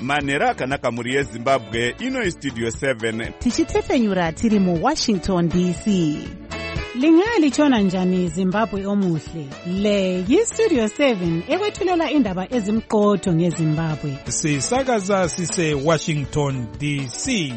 manhero akanaka mhuri yezimbabwe. Ino istudio 7 tichitefenyura tiri muWashington DC. Lingaya lichona njani Zimbabwe omuhle? Le yistudio 7 ekwethulela indaba ezimqotho ngeZimbabwe. Sisakaza sise Washington DC.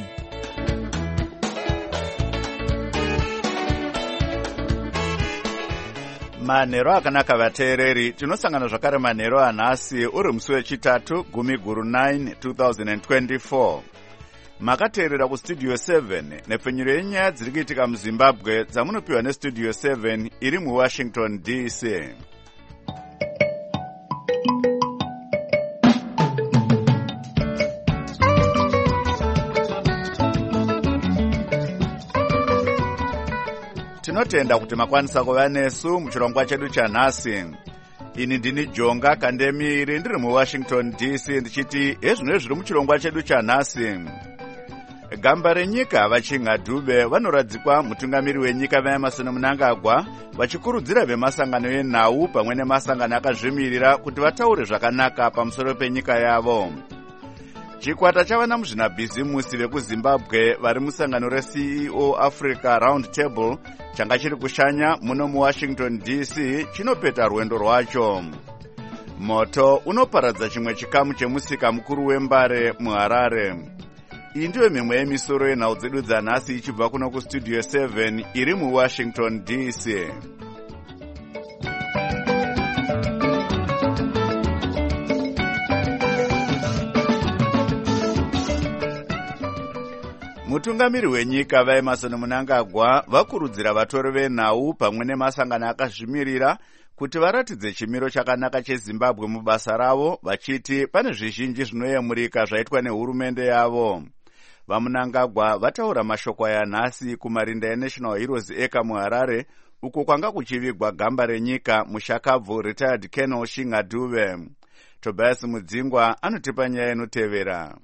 manhero akanaka vateereri. Tinosangana zvakare manhero anhasi uri musi wechitatu 10/9 2024. Makateerera kustudio 7 nepfenyuro yenyaya dziri kuitika muZimbabwe dzamunopiwa nestudio 7 iri muWashington DC. Tinotenda kuti makwanisa kuva nesu muchirongwa chedu chanhasi. Ini ndini Jonga Kandemiri ndiri muWashington DC ndichiti hezvino zviri muchirongwa chedu chanhasi. Gamba renyika vachinga Dube vanoradzikwa mutungamiri wenyika vaEmerson Mnangagwa vachikurudzira vemasangano enhau pamwe nemasangano akazvimirira kuti vataure zvakanaka pamusoro penyika yavo. Chikwata chavana muzvinabhizimusi vekuZimbabwe vari musangano reCEO Africa Round Table changa chiri kushanya muno muWashington DC chinopeta rwendo rwacho. Moto unoparadza chimwe chikamu chemusika mukuru wembare muHarare. Iyi ndiyo mimwe yemisoro yenhau dzedu dzanhasi ichibva kuno kustudio 7 iri muWashington DC. Mutungamiri wenyika vaEmerson Mnangagwa vakurudzira vatori venhau pamwe nemasangano akazvimirira kuti varatidze chimiro chakanaka cheZimbabwe mubasa ravo, vachiti pane zvizhinji zvinoyemurika zvaitwa nehurumende yavo. VaMnangagwa vataura mashoko aya nhasi kumarinda eNational Heroes Eka muHarare, uko kwanga kuchivigwa gamba renyika mushakabvu retired Colonel Shinga Dube. Tobias Mudzingwa anotipa nyaya inotevera.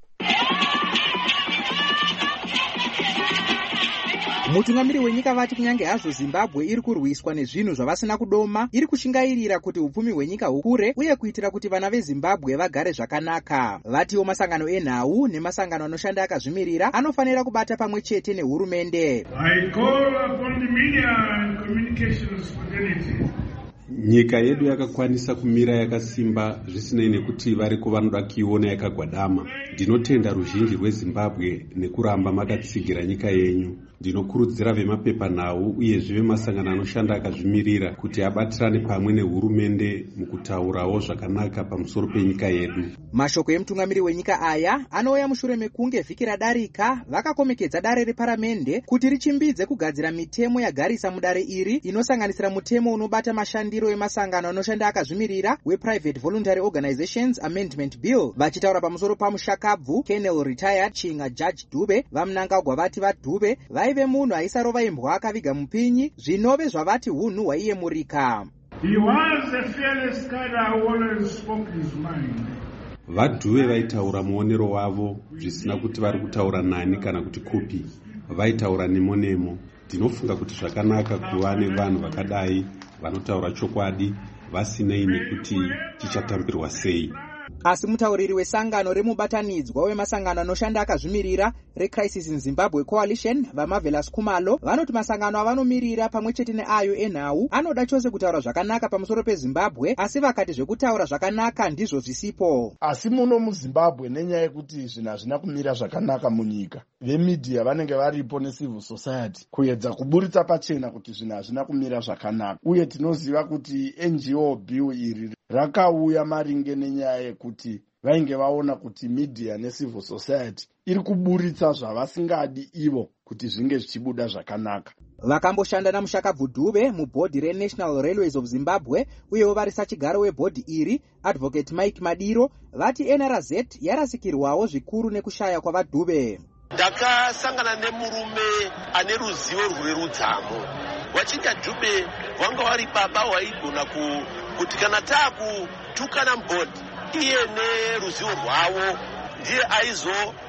Mutungamiri wenyika vati kunyange hazvo Zimbabwe iri kurwiswa nezvinhu zvavasina kudoma, iri kushingairira kuti upfumi hwenyika hukure uye kuitira kuti vana veZimbabwe vagare zvakanaka. Vatiwo masangano enhau nemasangano anoshanda akazvimirira anofanira kubata pamwe chete nehurumende. I call upon the media and communications fraternity. Nyika yedu yakakwanisa kumira yakasimba zvisinei nekuti variko vanoda kuiona yakagwadama. Ndinotenda ruzhinji rweZimbabwe nekuramba makatsigira nyika yenyu. Ndinokurudzira vemapepanhau uyezve vemasangano anoshanda akazvimirira kuti abatirane pamwe nehurumende mukutaurawo zvakanaka pamusoro penyika yedu. Mashoko emutungamiri wenyika aya anouya mushure mekunge vhiki radarika vakakomekedza dare reparamende kuti richimbidze kugadzira mitemo yagarisa mudare iri, inosanganisira mutemo unobata mashandiro emasangano anoshanda akazvimirira wePrivate Voluntary Organizations Amendment Bill. Vachitaura pamusoro pamushakabvu Colonel retired Shinga Judge Dube, vaMnangagwa vati vaDube vaive munhu aisarova imbwa akaviga mupinyi, zvinove zvavati hunhu hwaiyemurika. He was a fearless guy who always spoke his mind. VaDube vaitaura muonero wavo zvisina kuti vari kutaura nani kana kuti kupi, vaitaura nemo. Ndinofunga kuti zvakanaka kuva nevanhu vakadai vanotaura chokwadi vasinei nekuti chichatambirwa sei. Asi mutauriri wesangano remubatanidzwa wemasangano anoshanda akazvimirira reCrisis in Zimbabwe Coalition vaMarvelous Khumalo vanoti masangano avanomirira pamwe chete neayo enhau anoda chose kutaura zvakanaka pamusoro peZimbabwe, asi vakati zvekutaura zvakanaka ndizvo zvisipo. Asi muno muZimbabwe nenyaya yekuti zvinhu hazvina kumira zvakanaka munyika, vemedia vanenge varipo necivil society kuedza kuburitsa pachena kuti zvinhu hazvina kumira zvakanaka. Uye tinoziva kuti NGO bill iri rakauya maringe nenyaya yekuti vainge vaona kuti media necivil society iri kuburitsa zvavasingadi ivo kuti zvinge zvichibuda zvakanaka. Vakamboshanda namushakabvu Dube mubhodhi reNational Railways of Zimbabwe uyewo vari sachigaro webhodhi iri Advocate Mike Madiro vati NRZ yarasikirwawo zvikuru nekushaya kwavaDube. Ndakasangana nemurume ane ruzivo rwerudzamo. Wachinga Dube wanga wari baba waigona kuti kana taakutukana mbhodhi iye neruzivo rwavo ndiye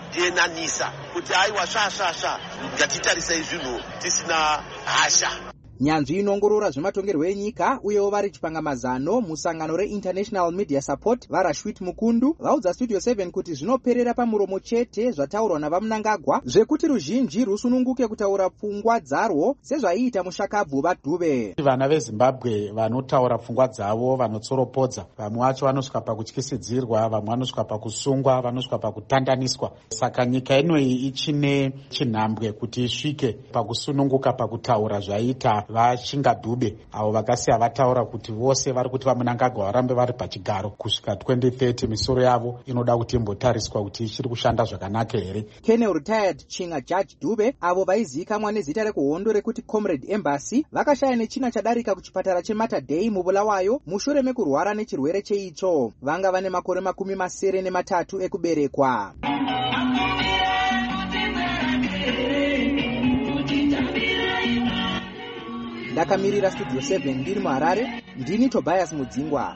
aizoenanisa kuti aiwa svasvasva ngatitarisei zvinhu tisina hasha. Nyanzvi inongorora zvematongerwo enyika uyewo vari chipangamazano musangano reInternational Media Support vaRashwit Mukundu vaudza Studio 7 kuti zvinoperera pamuromo chete zvataurwa navaMnangagwa zvekuti ruzhinji rusununguke kutaura pfungwa dzarwo sezvaiita mushakabvu vaDhube. Vana veZimbabwe vanotaura pfungwa dzavo vanotsoropodza, vamwe vacho vanosvika pakutyisidzirwa, vamwe vanosvika pakusungwa, vanosvika pakutandaniswa. Saka nyika inoyi ichine chinhambwe kuti isvike pakusununguka pakutaura zvaiita vaChingadhube avo vakasiya vataura kuti vose vari kuti vaMnangagwa varambe vari pachigaro kusvika 2030. Misoro yavo inoda kuti imbotariswa kuti ichiri kushanda zvakanaka here. Colonel retired Chinga Judge Dube avo vaizivikanwa nezita rekuhondo rekuti Comrade Embassy vakashaya nechina chadarika kuchipatara cheMater Dei muBulawayo mushure mekurwara nechirwere cheitsvo. Vanga vane makore 83 ekuberekwa. Ndakamirira Studio 7 ndiri muHarare, ndini Tobias Mudzingwa.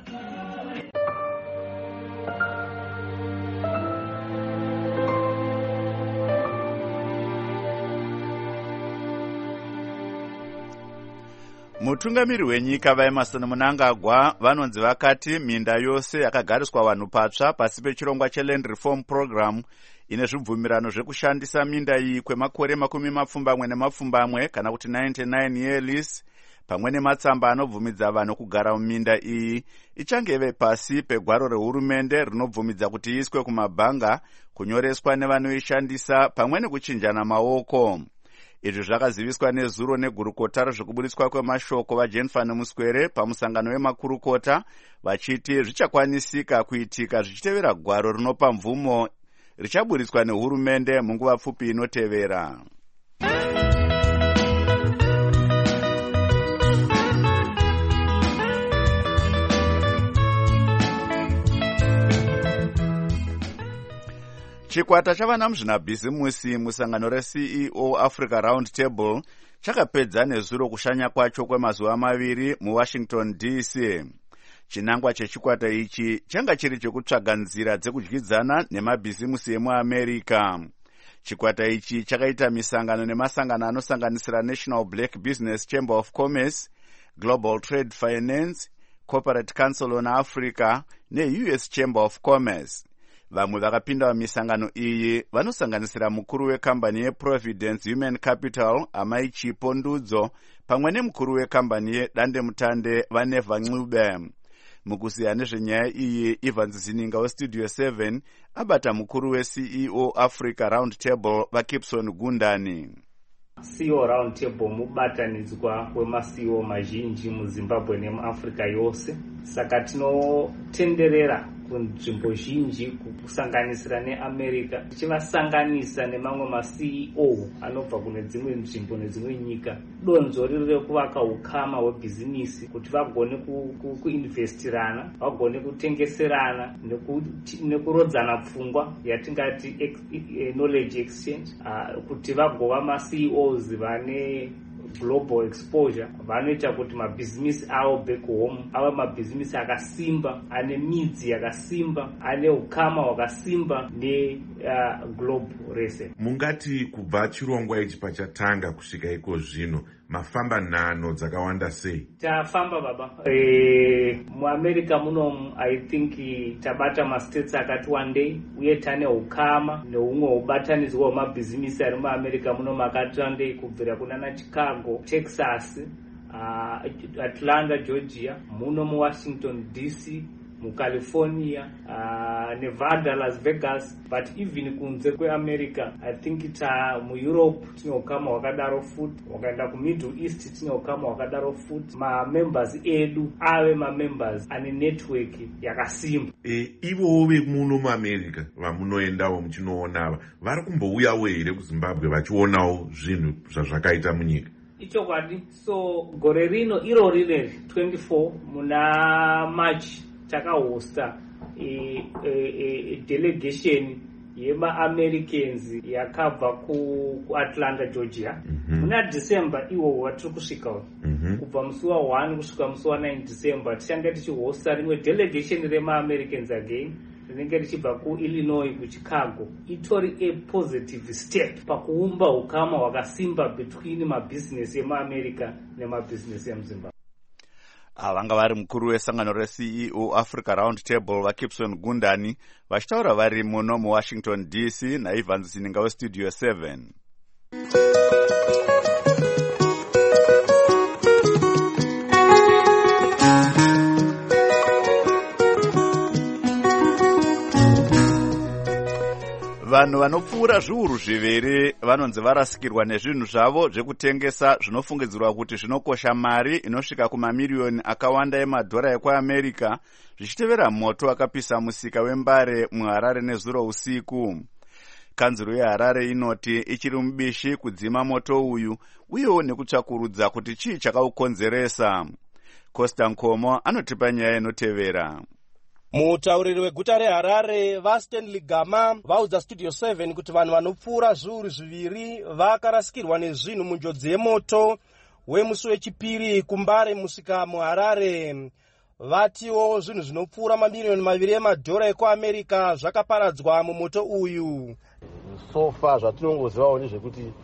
Mutungamiri wenyika vaEmmerson Mnangagwa vanonzi vakati minda yose yakagariswa vanhu patsva pasi pechirongwa cheLand Reform Program ine zvibvumirano zvekushandisa minda iyi kwemakore 20 kana kuti 99 year lease pamwe nematsamba anobvumidza vanhu kugara muminda iyi ichange ive pasi pegwaro rehurumende rinobvumidza kuti iiswe kumabhanga, kunyoreswa nevanoishandisa pamwe nekuchinjana maoko. Izvi zvakaziviswa nezuro negurukota rezvekuburitswa kwemashoko vaJennifer Muswere pamusangano wemakurukota vachiti zvichakwanisika kuitika zvichitevera gwaro rinopa mvumo richaburitswa nehurumende munguva pfupi inotevera. Chikwata chavana muzvinabhizimusi musangano reCEO Africa Round Table chakapedza nezuro kushanya kwacho kwemazuva 2 muWashington DC. Chinangwa chechikwata ichi changa chiri chekutsvaga nzira dzekudyidzana nemabhizimusi emuAmerica. Chikwata ichi chakaita misangano nemasangano anosanganisira National Black Business Chamber of Commerce, Global Trade Finance, Corporate Council on Africa neUS Chamber of Commerce. Vamwe vakapinda mumisangano iyi vanosanganisira mukuru wekambani yeProvidence Human Capital Amai Chipo Ndudzo pamwe nemukuru wekambani yeDandemutande Vaneva Ncube. Mukuziya nezvenyaya iyi, Evans Zininga weStudio 7 abata mukuru weCEO Africa Round Table vaKipson Gundani. CEO Round Table mubatanidzwa wemaCEO mazhinji muZimbabwe nemuAfrica yose. Saka tinotenderera kunzvimbo zhinji kusanganisira neAmerica tichivasanganisa nemamwe maCEO anobva kune dzimwe nzvimbo nedzimwe nyika. Donzo riri rekuvaka ukama hwebhizinisi kuti vagone kuinvestirana, vagone kutengeserana nekurodzana pfungwa yatingati knowledge exchange, kuti vagova maCEOs vane global exposure, vanoita kuti mabhizinisi avo back home ava mabhizinisi akasimba, ane midzi yakasimba, ane ukama hwakasimba global rese. Mungati kubva chirongwa ichi pachatanga kusvika iko zvino mafamba nhano dzakawanda sei? Tafamba baba. MuAmerica munomu I think tabata mastates akati wandei, uye tane ukama neumwe ubatanidzwa wemabhizinisi ari muAmerica munomu akati wandei kubvira kunana Chicago, Texas, Atlanta, Georgia, muno muWashington DC, muCalifornia, Nevada, Las Vegas, but even kunze kweAmerica I think muEurope tine ukama hwakadaro futi, wakaenda kuMiddle East tine ukama hwakadaro futi. Mamembers edu ave mamembers ane network yakasimba. Ivo vemuno muAmerica vamunoendawo muchinoonava vari kumbouyawo here kuZimbabwe vachionawo zvinhu zvazvakaita munyika? Ichokwadi. So gore rino iro riri 24 muna March takahosta delegation yema-Americans yakabva kuAtlanta, Georgia. Muna December iwo watiri kusvika kubva musi wa1 kusvika musi wa9 December tichanga tichihosta rimwe delegation rema-Americans again rinenge richibva kuIllinois kuChicago itori apositive step pakuumba ukama hwakasimba between mabhizinesi emuamerica nemabhizinesi emuzimbabwe. Vanga vari mukuru wesangano reCEO Africa Round Table vaKipson Gundani vachitaura vari muno muWashington DC naIvans Sininga weStudio 7. Vanhu vanopfuura zviuru zviviri vanonzi varasikirwa nezvinhu zvavo zvekutengesa zvinofungidzirwa kuti zvinokosha mari inosvika kumamiliyoni akawanda emadhora ekuAmerica zvichitevera moto akapisa musika wembare muHarare nezuro usiku. Kanzuro yeHarare inoti ichiri mubishi kudzima moto uyu uyewo nekutsvakurudza kuti chii chakaukonzeresa. Costa Nkomo anotipa nyaya inotevera. Mutauriri weguta reHarare vaStanley Gama vaudza Studio 7 kuti vanhu vanopfuura zviuru zviviri vakarasikirwa nezvinhu munjodzi yemoto wemusi wechipiri kumbare musika muHarare. Vatiwo zvinhu zvinopfuura mamiliyoni 2 emadhora ekuAmerica zvakaparadzwa mumoto uyu. Sofa zvatinongozivawo ndezvekuti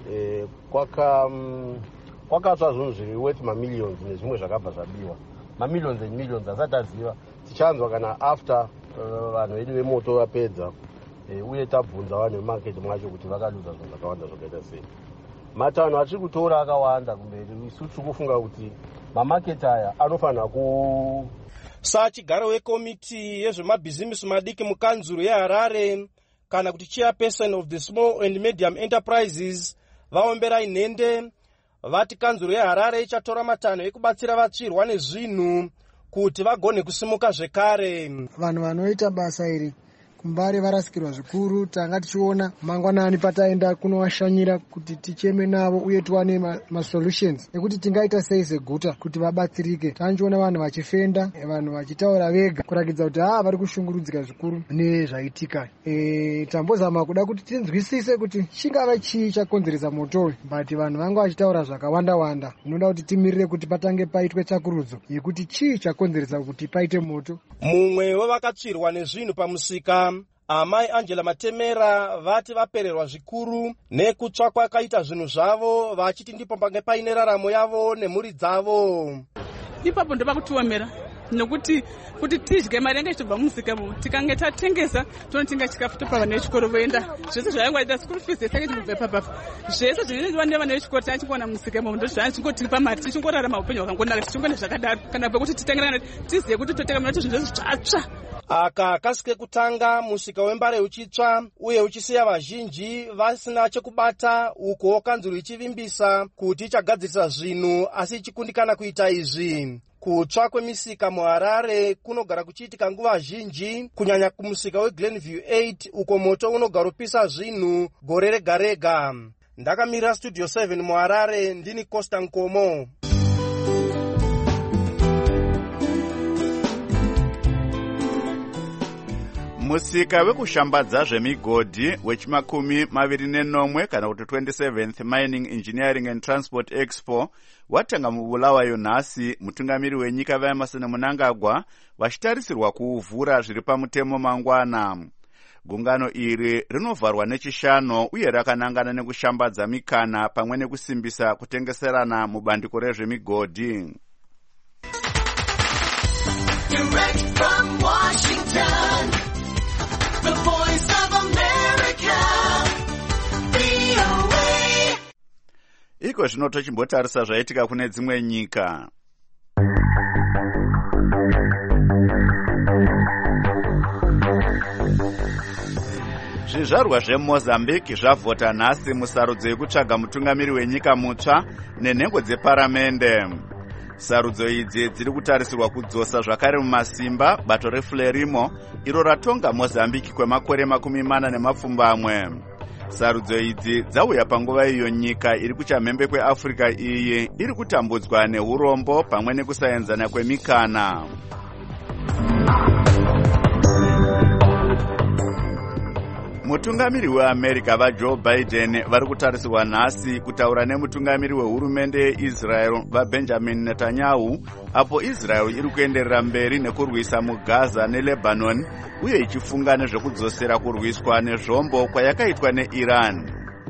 kwakatsva zvinhu zviri worth mamillions nezvimwe zvakabva zvabiwa. Mamillions and millions asati aziva. Tichanzwa kana after vanhu vedu vemoto vapedza uye tabvunza vanhu vemarket mwacho kuti vakaluza zvinhu zvakawanda zvakaita sei. Matanho achiri kutora akawanda kumberi. Isu tiri kufunga kuti mamaketi aya anofanira ku sachigaro wekomiti yezvemabhizimisi madiki mukanzuro yeHarare kana kuti chairperson of the small and medium enterprises vaombera inhende vati kanzuro yeHarare ichatora matanho ekubatsira vatsvirwa nezvinhu kuti vagone kusimuka zvekare. Vanhu vanoita basa iri kumbare varasikirwa zvikuru. Tanga tichiona mangwanani pataenda kunovashanyira kuti ticheme navo uye tiwane masolutions ekuti tingaita sei seguta kuti vabatsirike. Tanchiona vanhu vachifenda, vanhu vachitaura vega kurakidza kuti vari kushungurudzika zvikuru nezvaitika. Tambozama kuda kuti tinzwisise kuti chingava chii chakonzeresa moto, but vanhu vanga vachitaura zvakawanda wanda. Unoda kuti timirire kuti patange paitwe tsvakurudzo yekuti chii chakonzeresa kuti paite moto. Mumwe wevakatsvirwa nezvinhu pamusika Amai Angela Matemera vati vapererwa zvikuru nekutsva kwakaita zvinhu zvavo vachiti ndipo pange paine raramo yavo nemhuri dzavo. Ipapo ndoba kutiomera nokuti kuti tidye mari yange ichitobva mumusika tikange tatengesa tonotenga chikafu topa vana vechikoro voenda. Zvese zvayangoita school fees yesange tinobva papapo. Zvese zvinoitwa nevana vechikoro tachingona mumusika ndo zvachingotiripa mari tichingorarama upenyu hwakangonaka tichingona zvakadaro kana kuti titengera tiziye kuti totenga mari zvinhu zvatsva. Aka kasike kutanga musika wembare uchitsva uye uchisiya vazhinji vasina chekubata uko kanzuro ichivimbisa kuti ichagadzirisa zvinhu asi ichikundikana kuita izvi. Kutsva kwemisika muHarare kunogara kuchiitika nguva zhinji kunyanya kumusika weGlenview 8 uko moto unogara upisa zvinhu gore rega rega. Ndakamirira Studio 7 muHarare ndini Costa Nkomo. Musika wekushambadza zvemigodhi wechimakumi-29 kana kuti 27th Mining Engineering and Transport Expo watanga muBulawayo nhasi. Mutungamiri wenyika vaEmmerson Mnangagwa vachitarisirwa kuuvhura zviri pamutemo mangwana. Gungano iri rinovharwa nechishanu uye rakanangana nekushambadza mikana pamwe nekusimbisa kutengeserana mubandiko rezvemigodhi. Direct from Washington, the Voice of America, VOA. Iko zvino tochimbotarisa zvaitika kune dzimwe nyika. Zvizvarwa zveMozambique zvavhota nhasi musarudzo yekutsvaga mutungamiri wenyika mutsva nenhengo dzeparamende. Sarudzo idzi dziri kutarisirwa kudzosa zvakare mumasimba bato reFrelimo iro ratonga Mozambique kwemakore 40. Sarudzo idzi dzauya panguva iyo nyika iri kuchamhembe kweAfrica iyi iri kutambudzwa neurombo pamwe nekusaenzana kwemikana. Mutungamiri weAmerica vaJoe Biden vari kutarisirwa nhasi kutaura nemutungamiri wehurumende yeIsrael vaBenjamin Netanyahu apo Israel iri kuenderera mberi nekurwisa muGaza neLebanon uye ichifunga nezvekudzosera kurwiswa nezvombo kwayakaitwa neIran.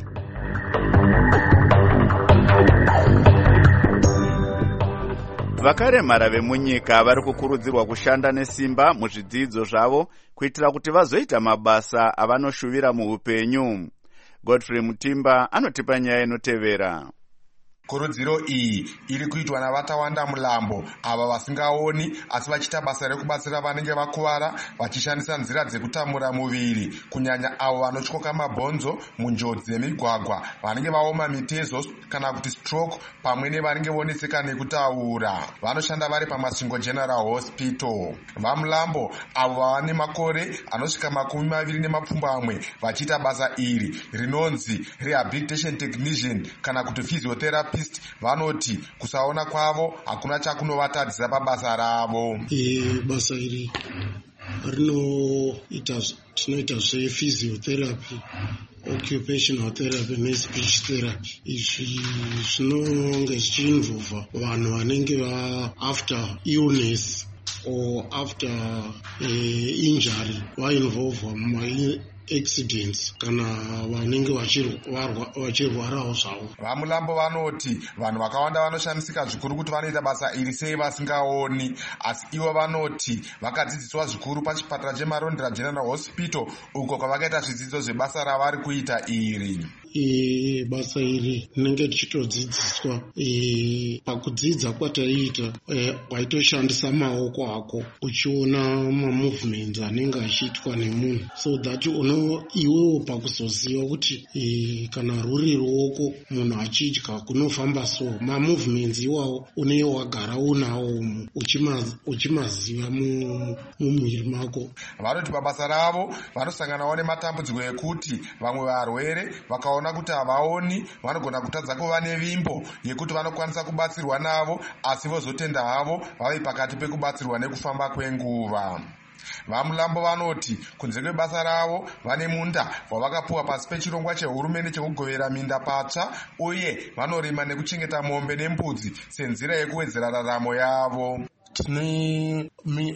Vakaremara vemunyika vari kukurudzirwa kushanda nesimba muzvidzidzo zvavo kuitira kuti vazoita mabasa avanoshuvira muupenyu. Godfrey Mutimba anotipa nyaya inotevera. Kurudziro iyi iri kuitwa navatawanda mulambo ava vasingaoni asi vachiita basa rekubatsira vanenge vakuvara vachishandisa nzira dzekutamura muviri, kunyanya avo vanotyoka mabhonzo munjodzi dzemigwagwa, vanenge vaoma mitezo kana kuti stroke, pamwe nevanenge voneseka nekutaura. Vanoshanda vari paMasvingo General Hospital. Vamulambo avo vane makore anosvika 20 vachiita basa iri rinonzi rehabilitation technician kana kuti physiotherapy. Vanoti kusaona kwavo hakuna chakunovatadzisa pabasa ravo. Basa iri tinoita zvephysiotherapy, occupational therapy nespeech therapy. Izvi zvinonge zvichiinvolva vanhu vanenge after illness or after injury vainvolvwa accidents kana vanenge vachirwarawo zvavo. Vamulambo vanoti vanhu vakawanda vanoshandisika zvikuru kuti vanoita basa iri sei vasingaoni, asi ivo vanoti vakadzidziswa zvikuru pachipatara cheMarondera General Hospital uko kwavakaita zvidzidzo zvebasa ravari kuita iri. Basa iri rinenge tichitodzidziswa pakudzidza kwataiita waitoshandisa maoko ako uchiona mamovements anenge achiitwa nemunhu, so that iwewo pakuzoziva kuti kana ruri ruoko munhu achidya kunofamba so, mamovements iwawo unenge wagara unawo uchimaziva mumwiri mako. Vanoti pabasa ravo vanosanganawo nematambudziko ekuti vamwe varwere vakaona kuti havaoni vanogona kutadza kuva nevimbo yekuti vanokwanisa kubatsirwa navo, asi vozotenda havo vave pakati pekubatsirwa nekufamba kwenguva. Vamulambo vanoti kunze kwebasa ravo vane munda wavakapuwa pasi pechirongwa chehurumende chekugovera minda patsva, uye vanorima nekuchengeta mombe nembudzi senzira yekuwedzera raramo yavo. Tine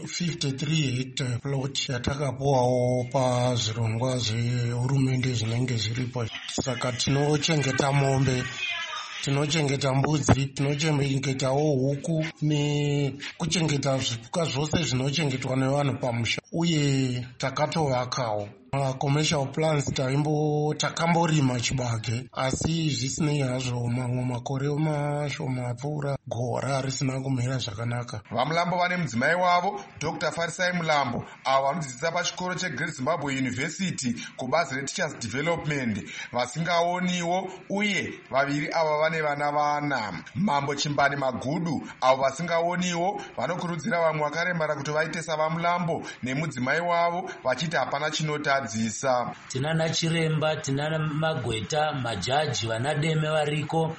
53 hectare plot yatakapuwawo pazvirongwa zvehurumende zvinenge zviripo. Saka tinochengeta mombe, tinochengeta mbudzi, tinochengetawo huku nekuchengeta zvipuka zvose zvinochengetwa nevanhu pamusha, uye takatovakawo commercial plants. Takamborima chibage, asi zvisinei hazvo mamwe makore mashoma pfuura gora risina kumira zvakanaka. Vamulambo vane mudzimai wavo Dr. Farisai Mulambo avo vanodzidzisa pachikoro cheGreat Zimbabwe University kubazi reTeachers Development, vasingaoniwo, uye vaviri ava vane vana. Mambo Chimbani Magudu avo vasingaoniwo vanokurudzira vamwe vakaremara kuti vaite savamulambo nemudzimai wavo, vachiti hapana chinotadzisa. Tinana Chiremba, tinana Magweta, majaji, vanademe variko,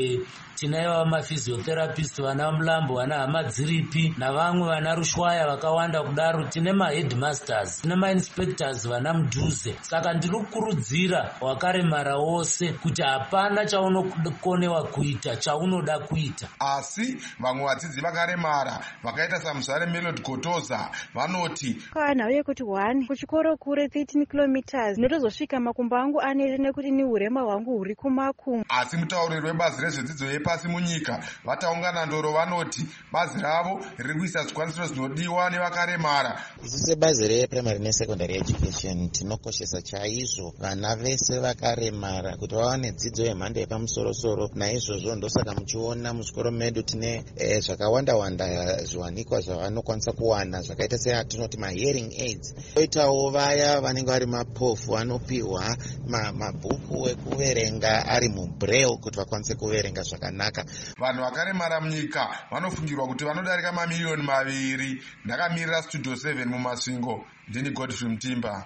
tinaiva maphysiotherapist, vana Mulambo, vana Hamadziripi navamwe vana Rushwaya vakawanda kudaro. Tine maheadmasters, tine mainspectors vana Mudhuze. Saka ndiri kukurudzira wakaremara wose kuti hapana chaunokonewa kuita chaunoda kuita. Asi vamwe vadzidzi vakaremara vakaita saMuzare Melody Kotoza vanoti kana uye kuti 1 kuchikoro kure 13 kilometers ndotozosvika makumbo angu anere nekuti ni urema hwangu huri kumakumbo. Asi mutauriri webazi rezvedzidzo yepasi munyika vataungana ndoro vanoti bazi ravo riri kuisa zvikwanisiro zvinodiwa nevakaremara. Isu sebazi reprimary nesecondary education tinokoshesa chaizvo vana vese vakaremara kuti vawane dzidzo yemhando yepamusoro-soro. Naizvozvo ndosaka muchiona muzvikoro medu tine zvakawanda zviwanikwa zvavanokwanisa kuwana zvakaita seatinoti mahearing aids. Koitawo vaya vanenge vari mapofu vanopiwa mabhuku ekuverenga ari mubraille kuti vakwanise kuverenga zvakanaka. Vanhu vakaremara munyika vanofungirwa kuti vanodarika mamiliyoni 2. Ndakamirira Studio 7 muMasvingo, ndini Godfrey Mutimba.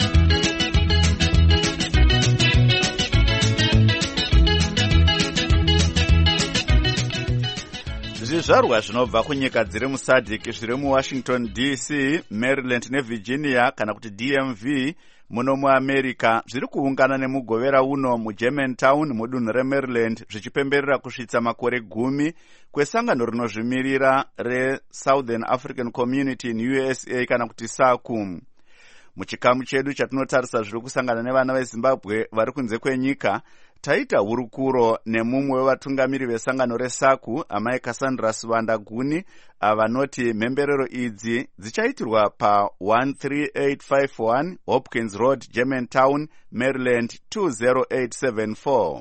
Zvizvarwa zvinobva kunyika dziri muSADC zviri muWashington DC, Maryland neVirginia kana kuti DMV muno muamerica zviri kuungana nemugovera uno mugermantown mudunhu remaryland zvichipemberera kusvitsa makore 10 kwesangano rinozvimirira reSouthern African Community in USA kana kuti SACU. Muchikamu chedu chatinotarisa zviri kusangana nevana veZimbabwe vari kunze kwenyika, taita hurukuro nemumwe wevatungamiri vesangano reSACU, amai Cassandra Sivanda Guni, avanoti mhemberero idzi dzichaitirwa pa 13851 Hopkins Road, Germantown, Maryland 20874.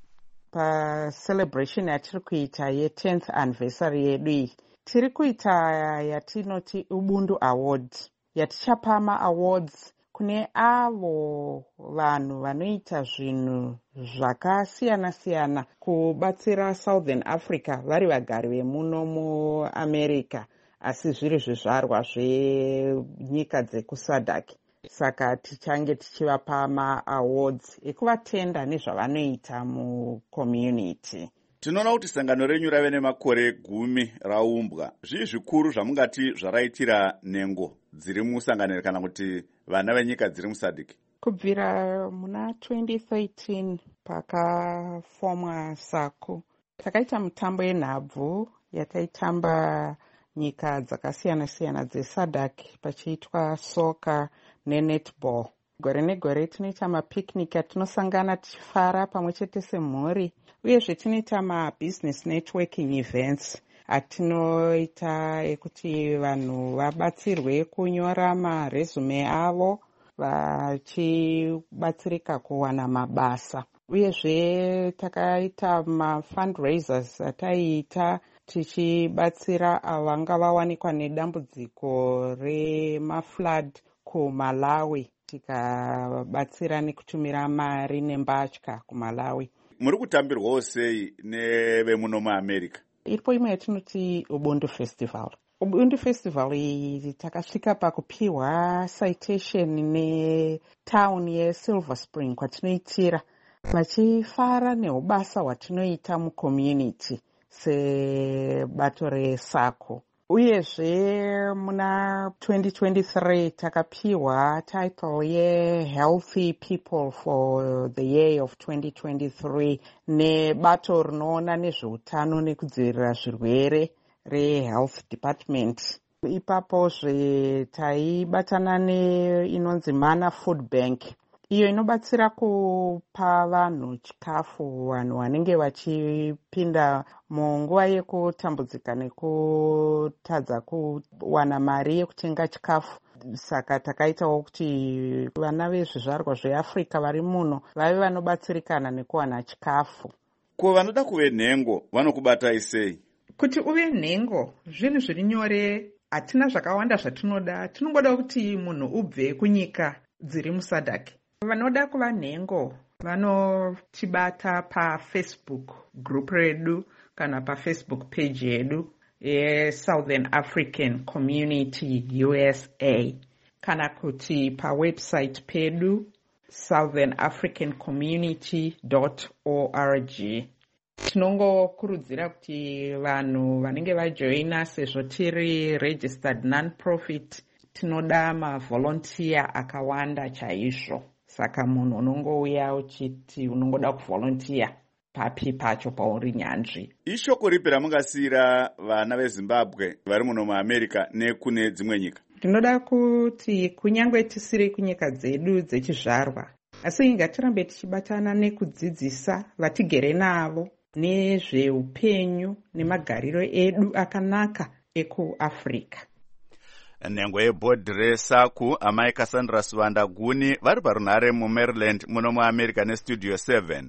Celebration yatiri kuita ye10th anniversary yedu iyi, tiri kuita yatinoti Ubuntu Award, yatichapa ma-awards kune avo vanhu vanoita zvinhu zvakasiyana-siyana kubatsira Southern Africa vari vagari vemuno muAmerica, asi zviri zvizvarwa zvenyika dzekuSADC. Saka tichange tichivapa ma-awards ekuvatenda nezvavanoita mucommunity. Tinoona kuti sangano renyu rave nemakore 10 raumbwa. Zvii zvikuru zvamungati zvaraitira nhengo dziri musanganiro kana kuti vana venyika dziri muSADC? Kubvira muna 2013 pakafomwa SACU, takaita mitambo yenhabvu yataitamba nyika dzakasiyana-siyana dzeSADC, pachiitwa soka nenetball. Gore negore tinoita mapicnic atinosangana tichifara pamwe chete semhuri, uyezve tinoita mabusiness networking events atinoita ekuti vanhu vabatsirwe kunyora maresume avo vachibatsirika kuwana mabasa. Uyezve takaita mafundraisers ataiita tichibatsira vanga vawanikwa nedambudziko remaflood kuMalawi, tikabatsira nekutumira mari nembatya kuMalawi. Muri kutambirwawo sei nevemuno muAmerica? Iripo imwe yatinoti Ubuntu Festival. Ubuntu Festival iyi takasvika pakupiwa citation netown yeSilver Spring kwatinoitira, vachifara neubasa hwatinoita mucommunity sebato reSACU. Uyezve muna 2023 takapiwa title ye-Healthy People for the year of 2023 nebato rinoona nezveutano nekudzivirira zvirwere reHealth Department. Ipapozve taibatana inonzi Mana Food Bank, iyo inobatsira kupa vanhu chikafu, vanhu vanenge vachipinda munguva yekutambudzika nekutadza kuwana mari yekutenga chikafu. Saka takaitawo kuti vana vezvizvarwa zveAfrica vari muno vave vanobatsirikana nekuwana chikafu. Ko vanoda kuve nhengo vanokubatai sei? Kuti uve nhengo zvinhu zviri nyore, hatina zvakawanda zvatinoda, tinongoda kuti munhu ubve kunyika dziri muSADC. Vanoda kuva nhengo vanotibata paFacebook group redu kana paFacebook page yedu Southern African Community USA, kana kuti pawebsite pedu southernafricancommunity.org. Tinongokurudzira kuti vanhu vanenge vajoina, sezvo tiri registered non-profit, tinoda mavolunteer akawanda chaizvo. Saka munhu unongouya uchiti unongoda kuvolunteer papi pacho pauri nyanzvi. Ishoko ripi ramungasiyira vana veZimbabwe vari muno muAmerica nekune dzimwe nyika? Tinoda kuti kunyangwe tisiri kunyika dzedu dzechizvarwa, asi ngatirambe tichibatana nekudzidzisa vatigere navo nezveupenyu nemagariro edu akanaka ekuAfrica. Nhengo yebhodhi reSACU amai Cassandra Sivanda Guni vari parunhare muMaryland muno muAmerica neStudio 7.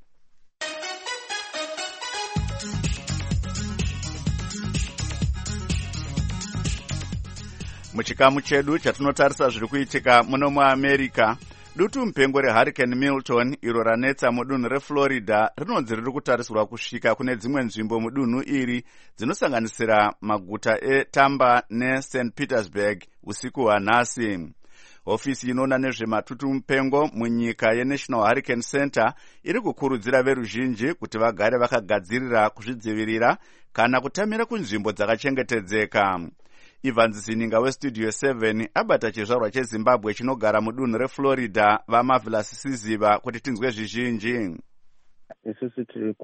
Muchikamu chedu chatinotarisa zviri kuitika muno muAmerica, dutu mupengo reHurricane Milton iro ranetsa mudunhu reFlorida rinonzi riri kutarisirwa kusvika kune dzimwe nzvimbo mudunhu iri dzinosanganisira maguta eTampa neSt Petersburg usiku hwanhasi. Hofisi inoona nezvematutu mupengo munyika yeNational Hurricane Center iri kukurudzira veruzhinji kuti vagare vakagadzirira kuzvidzivirira kana kutamira kunzvimbo dzakachengetedzeka. Evans Zininga westudio 7 abata chizvarwa cheZimbabwe chinogara mudunhu reFlorida vaMarvelous Siziva kuti tinzwe zvizhinji. Isusu tiri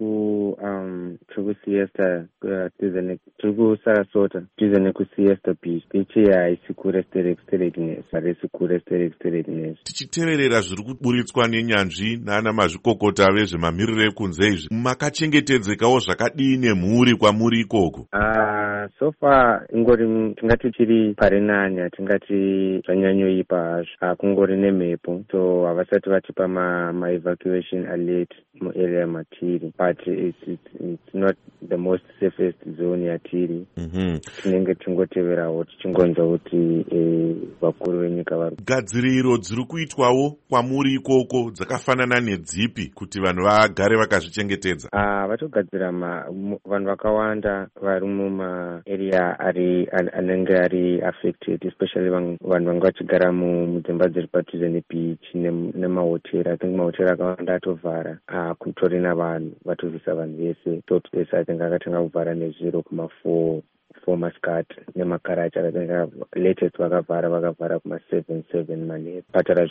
kusiesta tiri kuSarasota tize nekusiesta beach haisi kurestorateness harisi kurestorateness. Tichiteverera zviri kuburitswa nenyanzvi nana mazvikokota vezvemamiriro ekunze izvi, makachengetedzekawo zvakadii nemhuri kwamuri ikoko? So far ingori tingati tiri pari nani, hatingati zvanyanyoipa hazvo, kungori nemhepo, so havasati vatipa ma-evacuation alert muarea matiri, but it's not the most safest zone yatiri. Tinenge tingoteverawo tichingonzwa kuti vakuru venyika vari. Gadziriro dziri kuitwawo kwamuri ikoko dzakafanana nedzipi kuti vanhu vagare vakazvichengetedza? Vatogadzira vanhu vakawanda vari mumaarea anenge ari affected, especially vanhu vanga vachigara mudzimba dziri padhuze nebeach nemahotera. I think mahotera akawanda atovhara kutori navanhu vatovisa vanhu vese. Tot vese I think akatanga kuvhara nezviro kuma4 masikati nemakaracha. I think latest vakavhara kuma7 manheru. Patara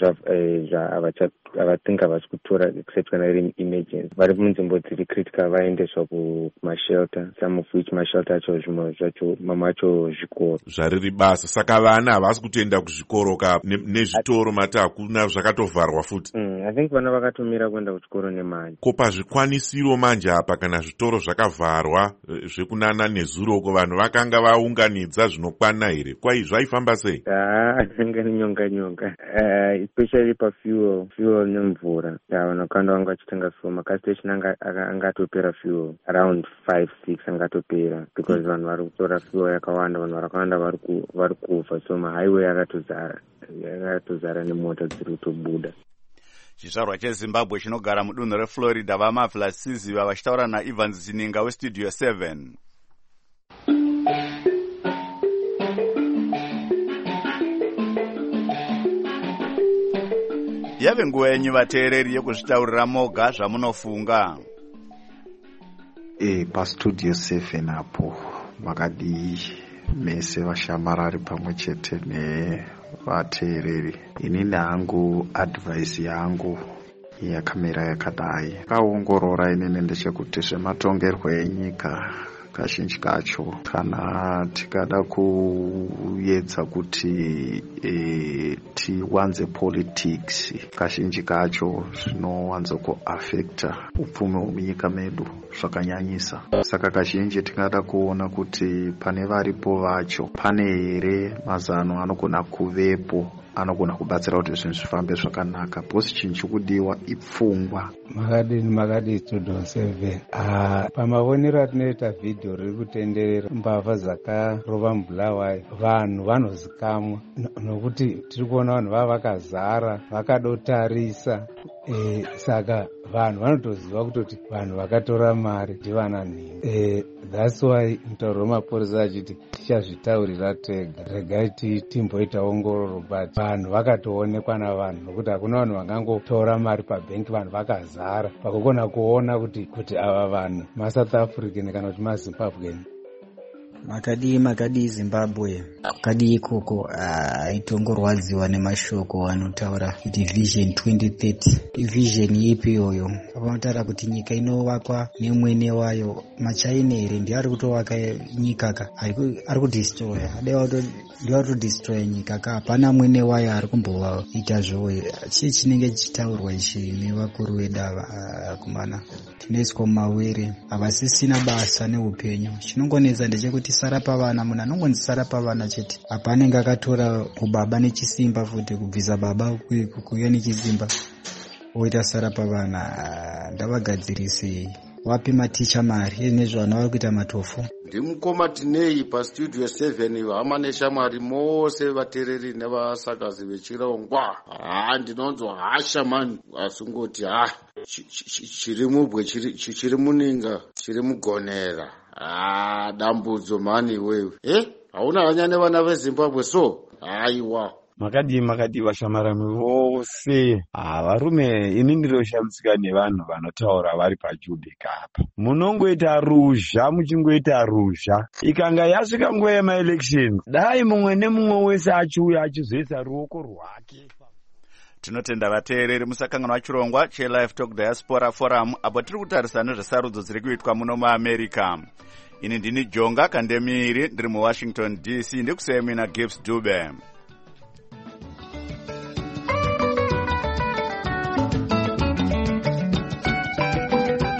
avathink havasi kutora except kana iri emergency. Vari munzvimbo dziri critical vaendeswa kumashelter, some of which mashelter acho zvimwe zvacho mamwe acho zvikoro. Zvariri basa, saka vana havasi kutoenda kuzvikoro ka nezvitoro mati hakuna zvakatovharwa futi. I think vana vakatomira kuenda kuchikoro nemali. Ko pazvikwanisiro manje apa kana zvitoro zvakavharwa zvekunana nezuro, vanhu vakanga vaunganidza zvinokwana here? Kwai zvaifamba sei? Anga nyonga especially fuel nemvura. Vanhu vakanda vanga vachitenga fuel, makastation angatopera fuel around 5-6 angatopera, because vanhu vari kutora fuel yakawanda, vanhu vakawanda vari kufa, so mahighway akatozara nemota dziri kutobuda. Chizvarwa cheZimbabwe chinogara mudunhu reFlorida vaMarvelous Siziva vachitaura naEvans Zininga westudio 7. Yave nguva yenyu vateereri yekuzvitaurira moga zvamunofunga. Pastudio 7 apo makadii mese vashamarari pamwe chete nevateereri. Inini hangu advice yangu yakamira yakadai. Kaongorora inini ndechekuti zvematongerwo enyika kazhinji kacho kana tikada kuedza kuti tiwanze politics, kazhinji kacho zvinowanza kuaffecta upfumi hwemunyika medu zvakanyanyisa. Saka kazhinji tingada kuona kuti pane varipo vacho pane here mazano anogona kuvepo anogona kubatsira kuti zvinhu zvifambe zvakanaka, because chinhu chikudiwa ipfungwa. Makadini studio 7 pamaonero atinoita vhidhiyo riri kutenderera mbavha dzakarova mubulawayo, vanhu vanozikamwa nokuti tiri kuona vanhu vava vakazara vakadotarisa. Saka vanhu vanotoziva kutoti vanhu vakatora mari ndivana nhini. That's why mutauro wemapurisa achiti tichazvitaurira tega, regai timboita ongororo, but vanhu vakatoonekwa navanhu, nokuti hakuna vanhu vangangotora mari pabhengi vanhu vakazara pakugona kuona kuti ava vanhu maSouth African kana kuti maZimbabwean. Makadii Zimbabwe, makadii ikoko haitongorwadziwa nemashoko anotaura kuti Vision 2030. Vision ipi yoyo? Vanotaura kuti nyika inovakwa nemwene wayo. maChina here ndiye ari kutovaka nyika ka, ari kudestroy, ndiye ari kudestroy nyika ka, hapana mwene wayo ari kumboita zvowe. Chii chinenge chichitaurwa ichi nevakuru vedu ava kumana? Tinoiswa mumawere, havasisina basa neupenyu. Chinongonetsa ndechekuti sarapa vana, munhu anongonzi sarapa vana chete. Apa anenge akatora kubaba nechisimba futi, kubvisa baba kuuya nechisimba oita sarapa vana. Ndavagadzirisei? Wapi maticha mari nezvana vari kuita matofu? Ndimukoma tinei pastudio 7 hama neshamwari mose vateereri nevasakazi vechirongwa. Ndinonzwa hasha mani, asingoti chiri mubwe chiri muninga chiri mugonera. Dambudzo mani wewe. Hauna hanya nevana veZimbabwe so? Aiwa. makadii vashamarami vose. Varume, ini ndinoshamisika nevanhu vanotaura vari paJubic apa. Munongoita ruzha muchingoita ruzha. Ikanga yasvika nguva yemaelection, dai mumwe nemumwe wese achiuya achizoisa ruoko rwake. Tinotenda vateereri musakanganwa chirongwa cheLive Talk Diaspora Forum apo tiri kutarisa nezvesarudzo dziri kuitwa muno muAmerica. Ini ndini Jonga Kandemiri ndiri muWashington DC, ndikusemina Gibbs Dube.